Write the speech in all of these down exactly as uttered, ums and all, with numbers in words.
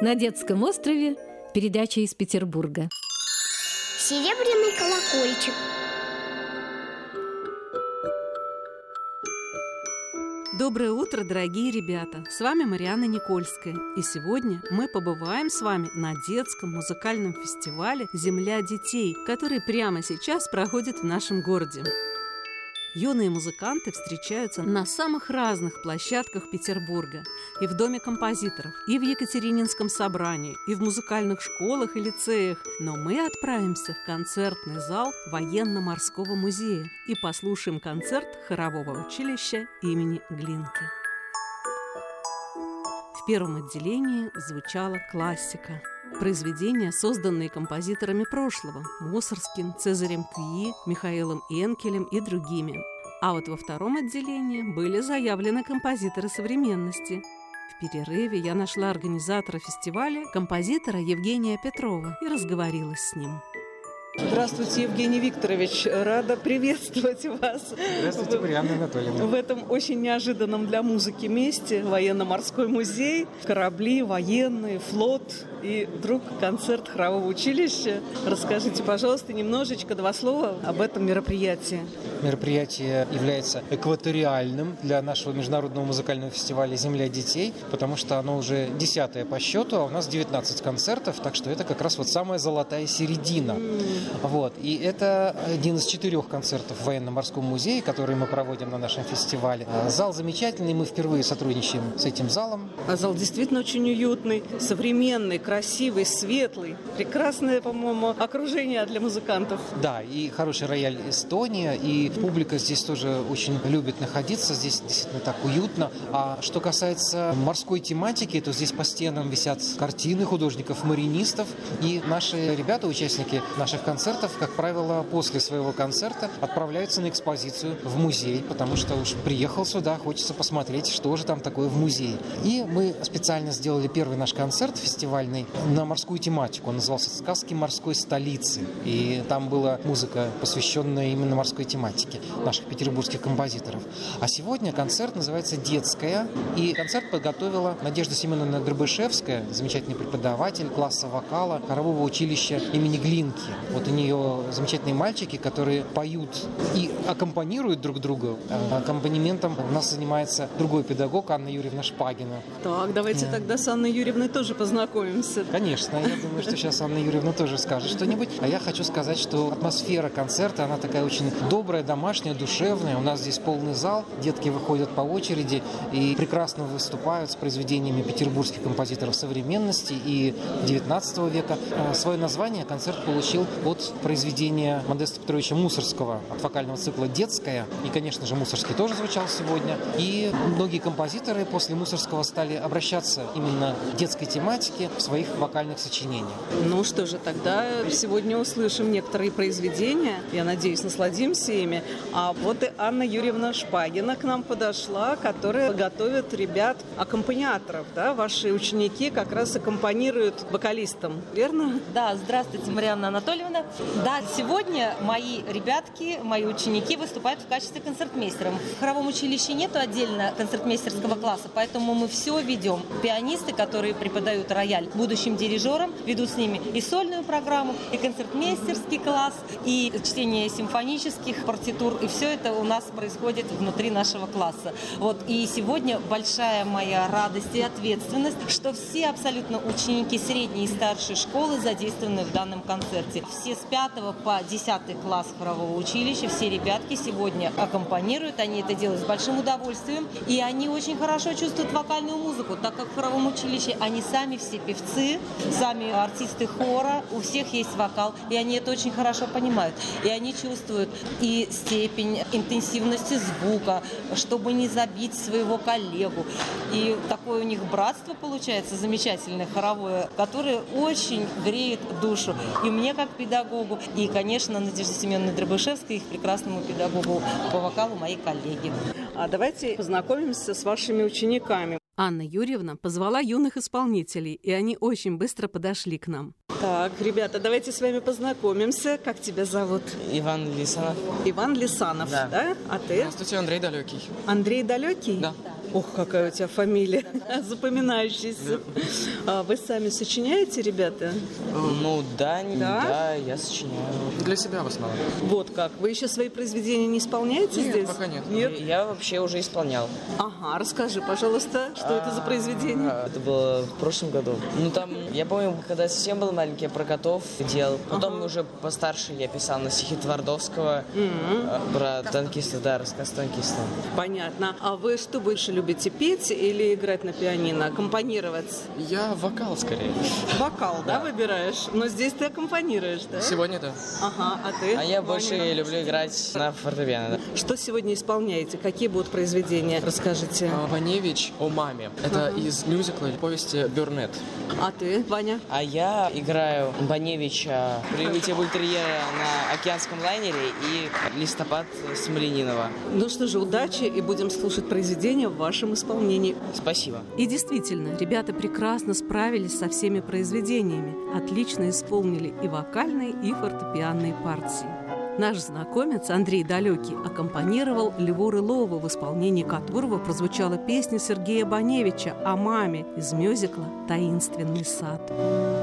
На детском острове передача из Петербурга. Серебряный колокольчик. Доброе утро, дорогие ребята! С вами Марианна Никольская. И сегодня мы побываем с вами на детском музыкальном фестивале «Земля детей», который прямо сейчас проходит в нашем городе. Юные музыканты встречаются на самых разных площадках Петербурга. И в Доме композиторов, и в Екатерининском собрании, и в музыкальных школах и лицеях. Но мы отправимся в концертный зал Военно-морского музея и послушаем концерт хорового училища имени Глинки. В первом отделении звучала классика. Произведения, созданные композиторами прошлого – Мусорским, Цезарем Кюи, Михаилом Энкелем и другими. А вот во втором отделении были заявлены композиторы современности. В перерыве я нашла организатора фестиваля, композитора Евгения Петрова, и разговорилась с ним. Здравствуйте, Евгений Викторович. Рада приветствовать вас. Здравствуйте, Марианна Анатольевна. В этом очень неожиданном для музыки месте Военно-морской музей, корабли, военные, флот и вдруг концерт хорового училища. Расскажите, пожалуйста, немножечко, два слова об этом мероприятии. Мероприятие является экваториальным для нашего международного музыкального фестиваля «Земля детей», потому что оно уже десятое по счету, а у нас девятнадцать концертов, так что это как раз вот самая золотая середина. Вот. И это один из четырех концертов в Военно-морском музее, который мы проводим на нашем фестивале. Зал замечательный, мы впервые сотрудничаем с этим залом. А зал действительно очень уютный, современный, красивый, светлый. Прекрасное, по-моему, окружение для музыкантов. Да, и хороший рояль Эстония, и публика здесь тоже очень любит находиться, здесь действительно так уютно. А что касается морской тематики, то здесь по стенам висят картины художников-маринистов, и наши ребята, участники наших концертов, как правило, после своего концерта отправляются на экспозицию в музей, потому что уж приехал сюда, хочется посмотреть, что же там такое в музее. И мы специально сделали первый наш концерт фестивальный на морскую тематику. Он назывался «Сказки морской столицы». И там была музыка, посвященная именно морской тематике наших петербургских композиторов. А сегодня концерт называется «Детская». И концерт подготовила Надежда Семеновна Дробышевская, замечательный преподаватель класса вокала хорового училища имени Глинки. Вот у нее замечательные мальчики, которые поют и аккомпанируют друг другу. Аккомпанементом у нас занимается другой педагог Анна Юрьевна Шпагина. Так, давайте yeah. тогда с Анной Юрьевной тоже познакомимся. Конечно, я думаю, что сейчас Анна Юрьевна тоже скажет что-нибудь. А я хочу сказать, что атмосфера концерта, она такая очень добрая, домашняя, душевная. У нас здесь полный зал, детки выходят по очереди и прекрасно выступают с произведениями петербургских композиторов современности и девятнадцатого века. Свое название концерт получил от произведения Модеста Петровича Мусорского, от вокального цикла «Детская». И, конечно же, Мусорский тоже звучал сегодня. И многие композиторы после Мусорского стали обращаться именно к детской тематике в своих вокальных сочинениях. Ну что же, тогда сегодня услышим некоторые произведения. Я надеюсь, насладимся ими. А вот и Анна Юрьевна Шпагина к нам подошла, которая готовит ребят, аккомпаниаторов. Да? Ваши ученики как раз аккомпанируют вокалистам, верно? Да, здравствуйте, Марианна Анатольевна. Да, сегодня мои ребятки, мои ученики выступают в качестве концертмейстеров. В хоровом училище нету отдельно концертмейстерского класса, поэтому мы все ведем. Пианисты, которые преподают рояль будущим дирижерам, ведут с ними и сольную программу, и концертмейстерский класс, и чтение симфонических партитур, и все это у нас происходит внутри нашего класса. Вот. И сегодня большая моя радость и ответственность, что все абсолютно ученики средней и старшей школы задействованы в данном концерте. Все с пятого по десятый класс хорового училища, все ребятки сегодня аккомпанируют, они это делают с большим удовольствием, и они очень хорошо чувствуют вокальную музыку, так как в хоровом училище они сами все певцы, сами артисты хора, у всех есть вокал, и они это очень хорошо понимают. И они чувствуют и степень интенсивности звука, чтобы не забить своего коллегу. И такое у них братство получается замечательное, хоровое, которое очень греет душу. И мне как педагогу, и, конечно, Надежде Семеновне Дробышевской, их прекрасному педагогу по вокалу, моей коллеги. А давайте познакомимся с вашими учениками. Анна Юрьевна позвала юных исполнителей, и они очень быстро подошли к нам. Так, ребята, давайте с вами познакомимся. Как тебя зовут? Иван Лисанов. Иван Лисанов, да? да? А ты? Здравствуйте, Андрей Далекий. Андрей Далекий? Да. Ох, какая у тебя фамилия запоминающаяся. А вы сами сочиняете, ребята? Ну да, Да? да, я сочиняю. Для себя в основном. Вот как. Вы еще свои произведения не исполняете Нет, здесь? пока нет. Нет? Я вообще уже исполнял. Ага, расскажи, пожалуйста, что это за произведение? А, Это было в прошлом году. Ну там, я помню, когда совсем был маленький, я про котов делал. Потом Ага. уже постарше я писал на стихи Твардовского а, про танкиста, да, рассказ танкиста. Понятно. А вы что больше любите, петь или играть на пианино, аккомпанировать? Я вокал скорее. Вокал, да, выбираешь? Но здесь ты аккомпанируешь, да? Сегодня да. Ага, а ты? А я Ваня? больше люблю играть на фортепиано. Да. Что сегодня исполняете? Какие будут произведения? Расскажите. А, Ваневич о маме. Это из мюзикла повести «Бёрнет». А ты, Ваня? А я играю Баневича, прибытие бультерьера на океанском лайнере и листопад Смоленинова. Ну что же, удачи, и будем слушать произведения в вашем исполнении. Спасибо. И действительно, ребята прекрасно справились со всеми произведениями, отлично исполнили и вокальные, и фортепианные партии. Наш знакомец Андрей Далекий аккомпанировал Льву Рылову, в исполнении которого прозвучала песня Сергея Баневича о маме из мюзикла «Таинственный сад».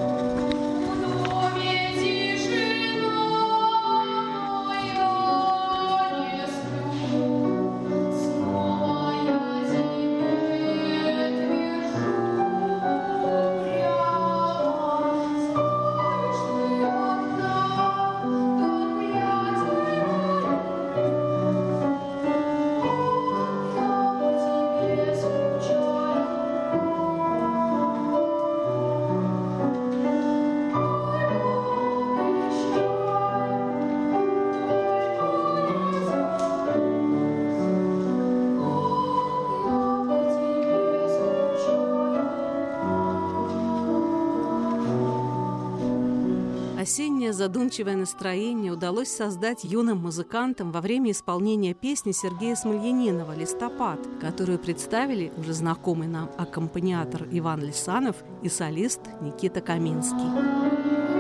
Осеннее задумчивое настроение удалось создать юным музыкантам во время исполнения песни Сергея Смольянинова «Листопад», которую представили уже знакомый нам аккомпаниатор Иван Лисанов и солист Никита Каминский.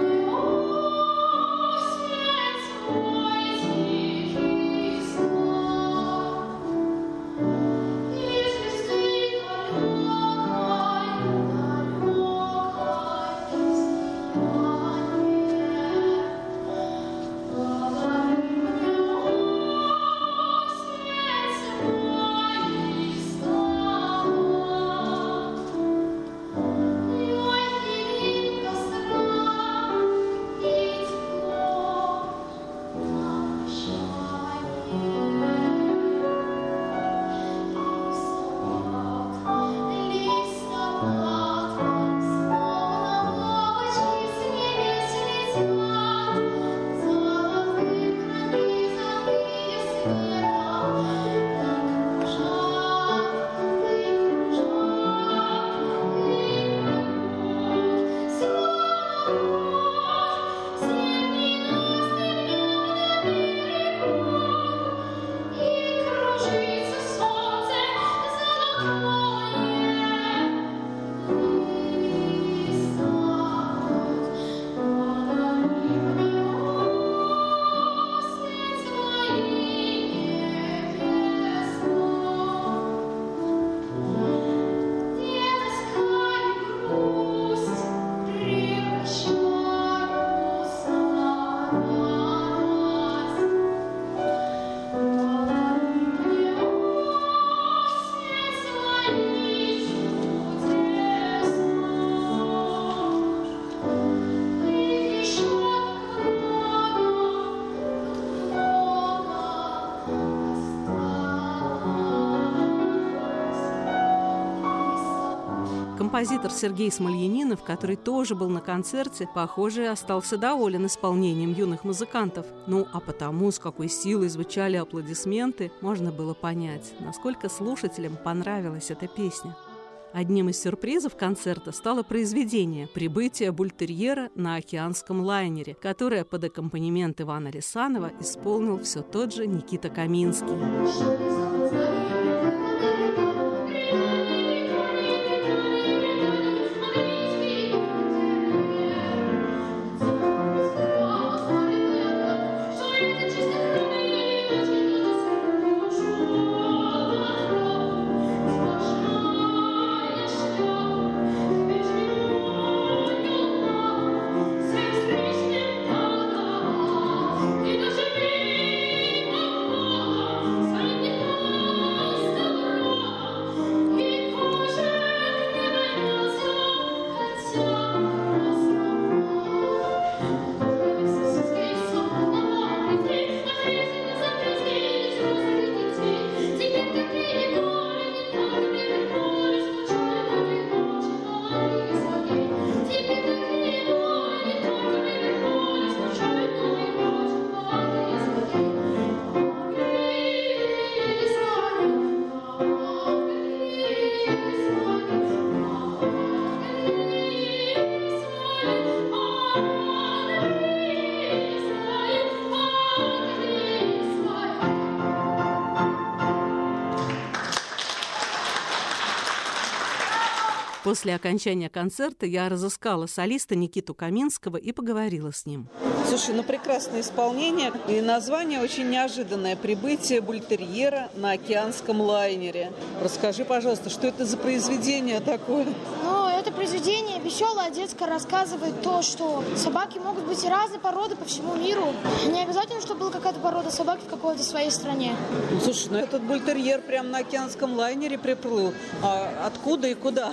Композитор Сергей Смольянинов, который тоже был на концерте, похоже, остался доволен исполнением юных музыкантов. Ну, а потому, с какой силой звучали аплодисменты, можно было понять, насколько слушателям понравилась эта песня. Одним из сюрпризов концерта стало произведение «Прибытие бультерьера на океанском лайнере», которое под аккомпанемент Ивана Лисанова исполнил все тот же Никита Каминский. После окончания концерта я разыскала солиста Никиту Каминского и поговорила с ним. Слушай, ну прекрасное исполнение. И название очень неожиданное. «Прибытие бультерьера на океанском лайнере». Расскажи, пожалуйста, что это за произведение такое? Ну, это произведение веселое, детское, рассказывает то, что собаки могут быть разной породы по всему миру. Не обязательно, чтобы была какая-то порода собаки в какой-то своей стране. Ну, слушай, ну этот бультерьер прямо на океанском лайнере приплыл. А откуда и куда?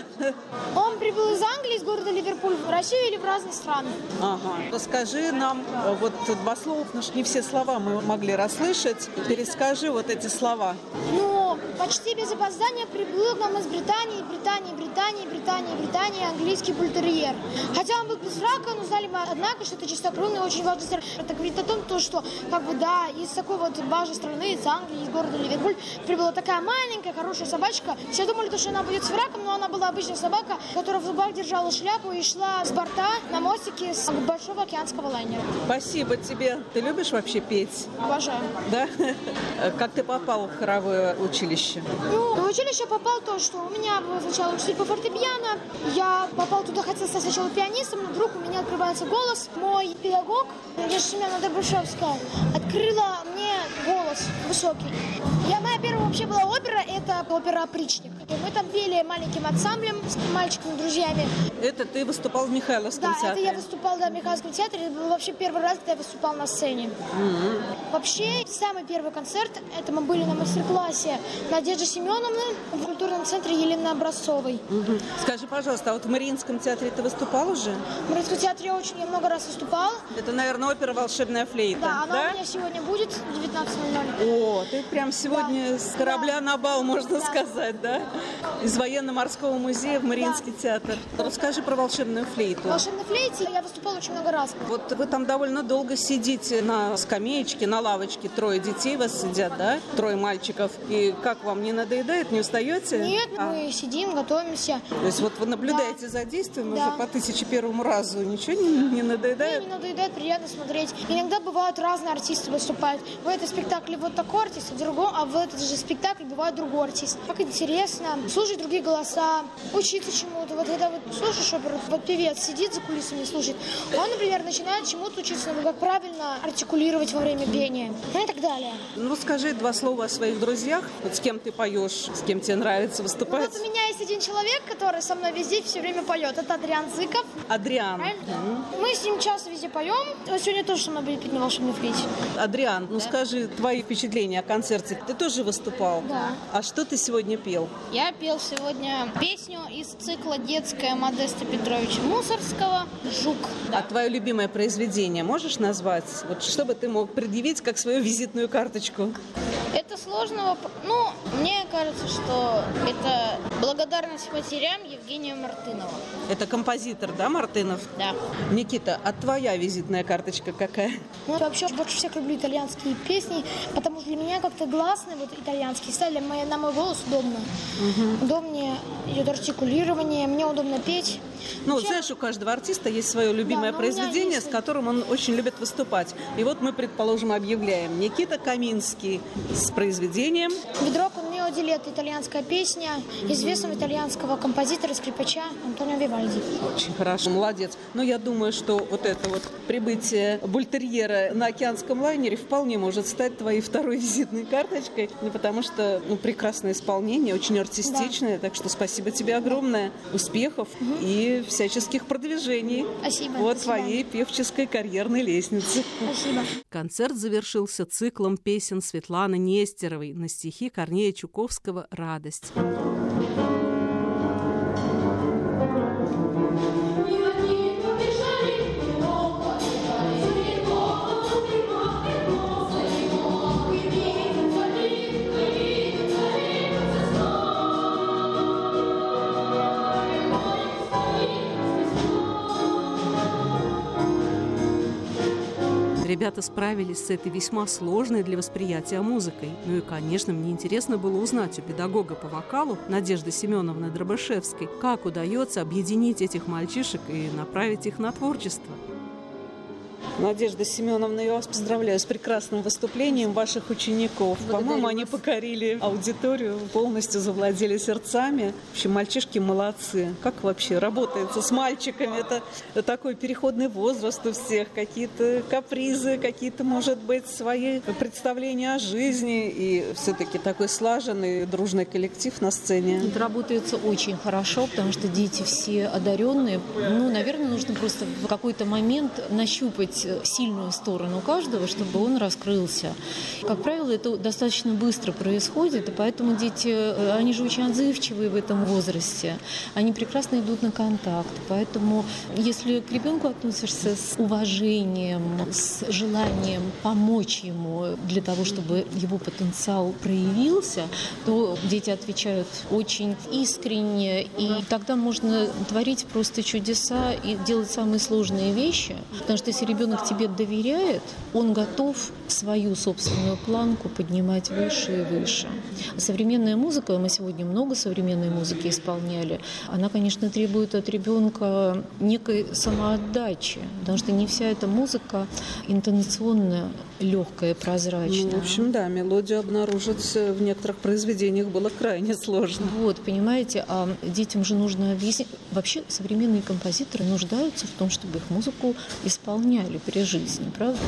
Он прибыл из Англии, из города Ливерпуль, в Россию или в разные страны. Ага. Расскажи нам вот два слова, потому что не все слова мы могли расслышать. Перескажи вот эти слова. Ну, почти без опоздания прибыл к нам из Британии, Британии, Британии, Британии, Британии английский бультерьер. Хотя он был без рака, но знали мы, однако, что это чистокровный, очень важный сорт. Это говорит о том, то, что, как бы, да, из такой вот важной страны, из Англии, из города Ливерпуль, прибыла такая маленькая, хорошая собачка. Все думали, что она будет с раком, но она была обычная собака, которая в зубах держала шляпу и шла с борта на мостике с большого океанского лайнера. Спасибо тебе. Ты любишь вообще петь? Обожаю. Да? Как ты попал в хоровое училище? Ну, в училище попал то, что у меня был сначала учитель по фортепиано. Я попал туда, хотел стать сначала пианистом, но вдруг у меня открывается голос. Мой педагог, Надежда Семеновна Добрышевская, открыла мне голос высокий. Я, моя первая вообще была опера, это опера «Опричник». Мы там пели маленьким ансамблем с мальчиками, друзьями. Это ты выступал в Михайловском да, театре? Да, это я выступал да, в Михайловском театре. Это был вообще первый раз, когда я выступал на сцене. Mm-hmm. Вообще, самый первый концерт, это мы были на мастер-классе Надежды Семеновны в культурном центре Елены Образцовой. Mm-hmm. Скажи, пожалуйста, а вот в Мариинском театре ты выступал уже? В Мариинском театре я очень я много раз выступал. Это, наверное, опера «Волшебная флейта». Да, она да? у меня сегодня будет в девятнадцать ноль ноль. О, ты прям сегодня да. с корабля да. на бал, можно да. сказать, да? Из военно-морского музея в Мариинский да. театр. Расскажи про «Волшебную флейту». В «Волшебной флейте» я выступала очень много раз. Вот вы там довольно долго сидите на скамеечке, на лавочке. Трое детей у вас сидят, да? Трое мальчиков. И как вам, не надоедает, не устаете? Нет, а. мы сидим, готовимся. То есть вот вы наблюдаете да. за действием да. уже по тысяче первому разу. Ничего не, не надоедает? Не, не надоедает, приятно смотреть. Иногда бывают разные артисты выступают. В этом спектакле вот такой артист, в другом, а в этот же спектакль бывает другой артист. Как интересно слушать другие голоса, учиться чему-то. Вот когда вот слушаешь оперу, вот певец сидит за кулисами и слушает, он, например, начинает чему-то учиться, ну, как правильно артикулировать во время пения, ну и так далее. Ну, скажи два слова о своих друзьях. Вот с кем ты поешь, с кем тебе нравится выступать? Ну, вот у меня есть один человек, который со мной везде все время поет. Это Адриан Зыков. Адриан. Mm-hmm. Мы с ним часто везде поем. Вот сегодня тоже со мной будет петь на «Волшебной флейте». Адриан, ну да. скажи твои впечатления о концерте. Ты тоже выступал? Да. А что ты сегодня пел? Я пел сегодня песню из цикла «Детская» Модеста Петровича Мусорского «Жук». Да. А твое любимое произведение можешь назвать? Вот что бы ты мог предъявить как свою визитную карточку? Это сложно. Ну, мне кажется, что это благодарность матерям Евгения Мартынова. Это композитор, да, Мартынов? Да. Никита, а твоя визитная карточка какая? Ну, я вообще больше всех люблю итальянские песни, потому что для меня как-то гласный вот итальянский стиль, для моей, на мой голос удобно. Угу. Удобнее идет артикулирование, мне удобно петь. Ну, вообще... знаешь, у каждого артиста есть свое любимое да, произведение, есть... с которым он очень любит выступать. И вот мы, предположим, объявляем Никита Каминский с произведением «Ведро con mio diletto» — итальянская песня известного итальянского композитора, скрипача Антонио Вивальди. Очень хорошо, молодец. Но я думаю, что вот это вот прибытие бультерьера на океанском лайнере вполне может стать твоей второй визитной карточкой, потому что ну, прекрасное исполнение, очень артистичное, да. Так что спасибо тебе огромное, успехов угу. и всяческих продвижений спасибо, по спасибо. твоей певческой карьерной лестнице. Спасибо. Концерт завершился циклом песен Светланы Нестеровой на стихи Корнея Чуковского «Радость». Ребята справились с этой весьма сложной для восприятия музыкой. Ну и, конечно, мне интересно было узнать у педагога по вокалу Надежды Семеновны Дробышевской, как удается объединить этих мальчишек и направить их на творчество. Надежда Семеновна, я вас поздравляю с прекрасным выступлением ваших учеников. Благодарю По-моему, они вас. покорили аудиторию, полностью завладели сердцами. В общем, мальчишки молодцы. Как вообще работается с мальчиками? Это такой переходный возраст у всех. Какие-то капризы, какие-то, может быть, свои представления о жизни. И все-таки такой слаженный, дружный коллектив на сцене. Это работается очень хорошо, потому что дети все одаренные. Ну, наверное, нужно просто в какой-то момент нащупать сильную сторону каждого, чтобы он раскрылся. Как правило, это достаточно быстро происходит, и поэтому дети, они же очень отзывчивые в этом возрасте. Они прекрасно идут на контакт. Поэтому, если к ребенку относишься с уважением, с желанием помочь ему для того, чтобы его потенциал проявился, то дети отвечают очень искренне, и тогда можно творить просто чудеса и делать самые сложные вещи. Потому что если ребенок тебе доверяет, он готов свою собственную планку поднимать выше и выше. Современная музыка, мы сегодня много современной музыки исполняли, она, конечно, требует от ребенка некой самоотдачи, потому что не вся эта музыка интонационная, легкая, прозрачная. Ну, в общем, да, мелодию обнаружить в некоторых произведениях было крайне сложно. Вот, понимаете, а детям же нужно объяснить. Вообще современные композиторы нуждаются в том, чтобы их музыку исполняли при жизни, правда?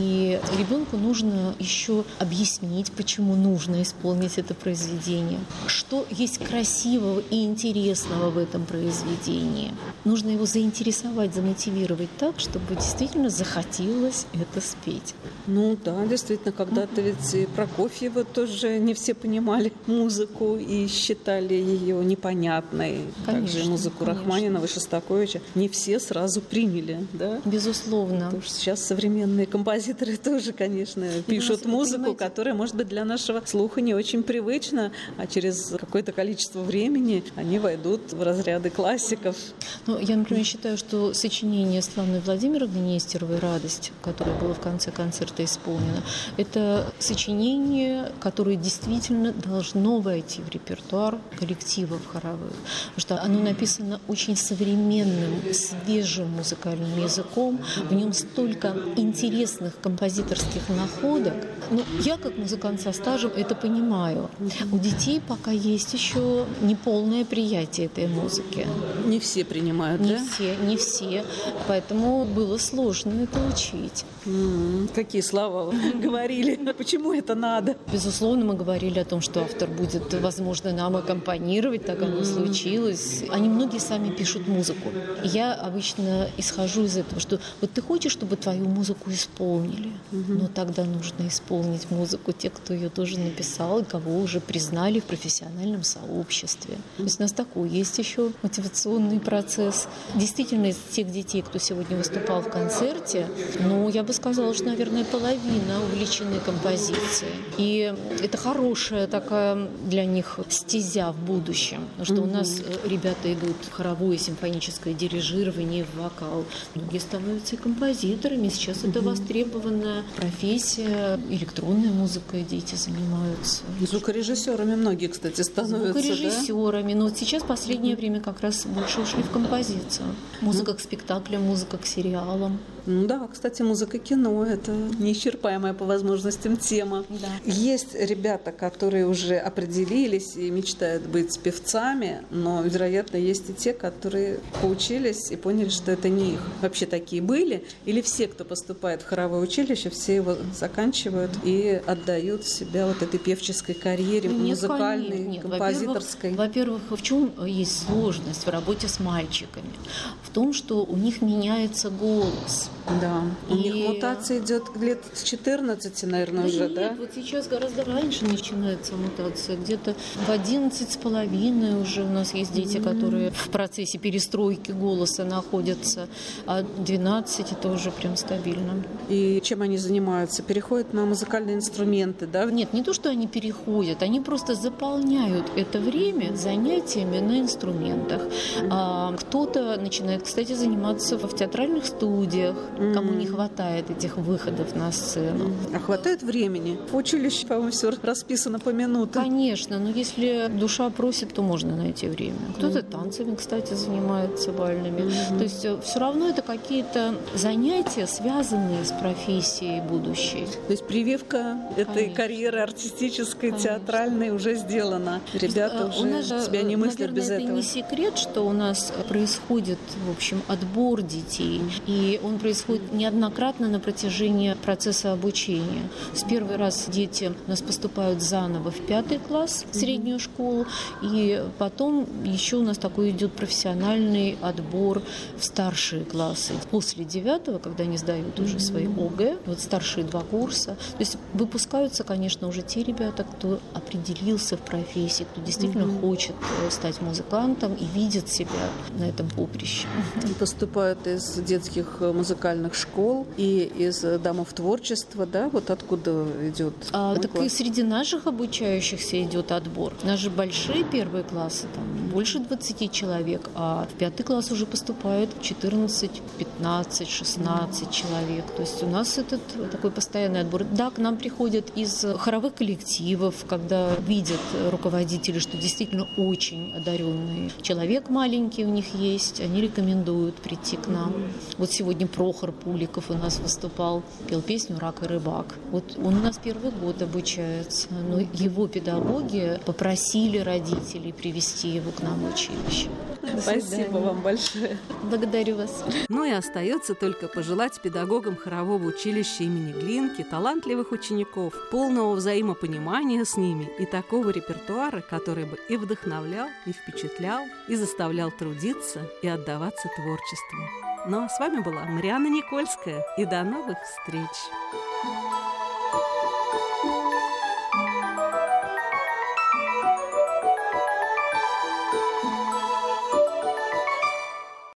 И ребенку нужно еще объяснить, почему нужно исполнить это произведение, что есть красивого и интересного в этом произведении. Нужно его заинтересовать, замотивировать так, чтобы действительно захотелось это спеть. Ну да, действительно, когда-то ведь и Прокофьева тоже не все понимали музыку и считали ее непонятной. Конечно, Также музыку конечно. Рахманинова и Шостаковича не все сразу приняли, да? Безусловно. Потому что сейчас современные композиторы тоже, конечно, пишут вы музыку, понимаете, которая, может быть, для нашего слуха не очень привычна, а через какое-то количество времени они войдут в разряды классиков. Ну, я, например, считаю, что сочинение Светланы Владимировны Нестеровой «Радость», которое было в конце концерта исполнено, это сочинение, которое действительно должно войти в репертуар коллективов хоровых. Потому что оно написано очень современным, свежим музыкальным языком. В нем столько интересных композиторских находок. Ну, я, как музыкант со стажем, это понимаю. У детей пока есть еще неполное приятие этой музыки. Не все принимают, Не да? все, не все. Поэтому было сложно это учить. М-м, какие слова говорили? Почему это надо? Безусловно, мы говорили о том, что автор будет, возможно, нам аккомпанировать, так оно случилось. Они многие сами пишут музыку. Я обычно исхожу из этого, что вот ты хочешь, чтобы твою музыку исполнили, но тогда нужно исполнить музыку тех, кто ее тоже написал, и кого уже признали в профессиональном сообществе. То есть у нас такой есть еще мотивационный процесс. Действительно, из тех детей, кто сегодня выступал в концерте, ну, я бы сказала, что, наверное, половина увлечены композицией. И это хорошая такая для них стезя в будущем. Потому что у нас ребята идут в хоровое симфоническое дирижирование, в вокал. Многие становятся и композиторами. Сейчас это востребованная профессия. Электронной музыкой дети занимаются. Звукорежиссерами многие, кстати, становятся, Звукорежиссерами. Да? Но вот сейчас в последнее время как раз больше ушли в композицию. Музыка к спектаклям, музыка к сериалам. Ну да, кстати, музыка кино – это неисчерпаемая по возможностям тема. Да. Есть ребята, которые уже определились и мечтают быть певцами, но, вероятно, есть и те, которые поучились и поняли, что это не их. Вообще такие были? Или все, кто поступает в хоровое училище, все его заканчивают и отдают себя вот этой певческой карьере, Нет, музыкальной, нет. композиторской? Во-первых, во-первых, в чем есть сложность в работе с мальчиками? В том, что у них меняется голос. Да, у И- них мутация идет лет с четырнадцати, наверное, Да уже, нет, да? вот сейчас гораздо раньше начинается мутация. Где-то в одиннадцать с половиной уже у нас есть дети, которые в процессе перестройки голоса находятся, а двенадцать это уже прям стабильно. И чем они занимаются? Переходят на музыкальные инструменты, да? Нет, не то, что они переходят, они просто заполняют это время занятиями на инструментах. А кто-то начинает, кстати, заниматься в театральных студиях, mm-hmm. кому не хватает этих выходов на сцену. А хватает времени? В училище, по-моему, все расписано по минутам. Конечно, но если душа просит, то можно найти время. Кто-то mm-hmm. танцами, кстати, занимается бальными. Mm-hmm. То есть все равно это какие-то занятия, связанные с профессией будущей. То есть прививка Конечно. этой карьеры артистической, Конечно. театральной уже сделана. Ребята уже у нас, себя не мыслят наверное, без это этого. Не секрет, что у нас происходит, в общем, отбор детей. И он происходит неоднократно на протяжении процесса обучения. С первый раз дети у нас поступают заново в пятый класс, в среднюю школу. И потом еще у нас такой идет профессиональный отбор в старшие классы. После девятого, когда они сдают уже свои ОГЭ, вот старшие два курса. То есть выпускаются, конечно, уже те ребята, кто определился в профессии, кто действительно mm-hmm. хочет стать музыкантом и видит себя на этом поприще. Поступают из детских музыкальных школ и из домов творчества, да? Вот откуда идет? А, так класс? И среди наших обучающихся идет отбор. У нас же большие первые классы, там больше двадцати человек, а в пятый класс уже поступает четырнадцать, пятнадцать, шестнадцать человек. То есть у нас этот такой постоянный отбор. Да, к нам приходят из хоровых коллективов, когда видят руководители, что действительно очень одаренный человек маленький у них есть, они рекомендуют прийти к нам. Вот сегодня Прохор Пуликов у нас выступал, пел песню «Рак и рыбак». Вот он у нас первый год обучается, но его педагоги попросили родителей привести его к нам в училище. Спасибо вам большое. Благодарю вас. Ну и остается только пожелать педагогам хорового училища имени Глинки талантливых учеников, полного взаимопонимания с ними и такого репертуара, который бы и вдохновлял, и впечатлял, и заставлял трудиться и отдаваться творчеству. Ну а с вами была Марианна Никольская, и до новых встреч!